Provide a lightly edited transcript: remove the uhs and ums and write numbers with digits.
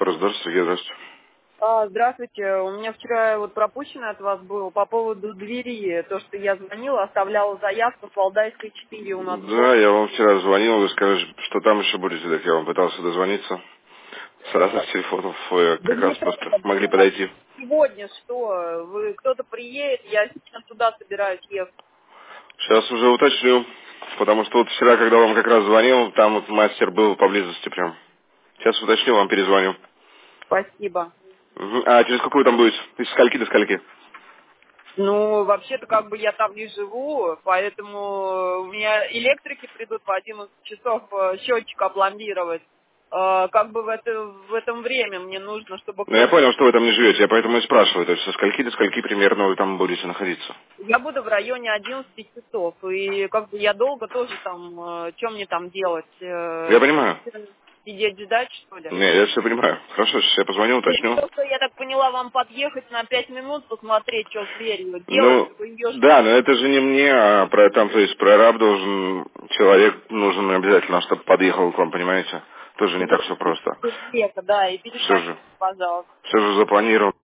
Раздор, Сергей, здравствуйте. Здравствуйте. У меня вчера вот пропущено от вас было по поводу двери. То, что я звонила, оставляла заявку с Валдайской 4 у нас. Да, я вам вчера звонил, вы сказали, что там еще будете, так я вам пытался дозвониться. С разных телефонов вы Да как не раз то, просто могли а подойти. сегодня что? Кто-то приедет, я сейчас туда собираюсь ехать. Сейчас уже уточню, потому что вот вчера, когда вам как раз звонил, там вот мастер был поблизости прям. Сейчас уточню, вам перезвоню. Спасибо. Мгм. А через сколько вы там будете? Из скольки до скольки? Ну, вообще-то как бы я там не живу, поэтому у меня электрики придут в 11 часов счетчик опломбировать. Как бы в этом время мне нужно, чтобы Ну, я кто-то... понял, что вы там не живете, я поэтому и спрашиваю. То есть со скольки до скольки примерно вы там будете находиться? Я буду в районе 11 часов, и как бы я долго тоже там, что мне там делать? Я понимаю. Сидеть ждать, что ли? Не, я все понимаю. Хорошо, сейчас я позвоню, уточню. Просто, я так поняла, вам подъехать на 5 минут, посмотреть, что с дверью делать, Ну, чтобы ее... да, но это же не мне, а там, то есть прораб должен, человек нужен обязательно, чтобы подъехал к вам, понимаете? Тоже не так все просто. Да, и Все перезвоните, же, пожалуйста. все же запланировано.